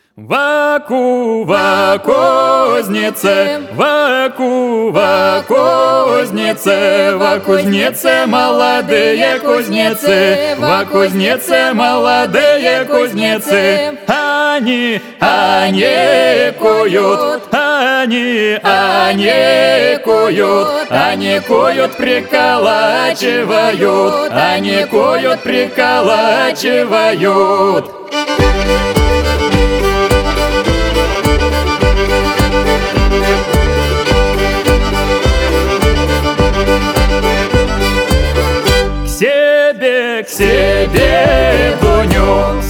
Вакува кузнице, вакува кузнице, ва кузнеце молодые кузнецы, ва кузнеце молодые кузнецы. Они куют, они куют, они куют, приколачивают, они куют, приколачивают. К себе Дуню, к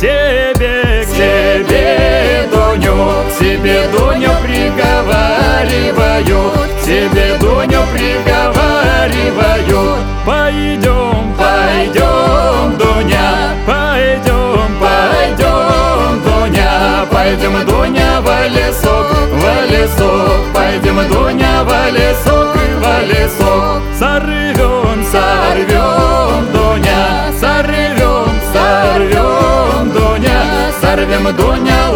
себе Дуню, к себе Дуню приговаривают, к себе Дуню приговаривают. Пойдем, пойдем, Дуня, пойдем, пойдем, Дуня, пойдем, Дуня, в лесок, пойдем, Дуня, в лесок и в лесок. Сорвем, сорвем, Дуня, сорвем, сорвем, Дуня, сорвем, Дуня.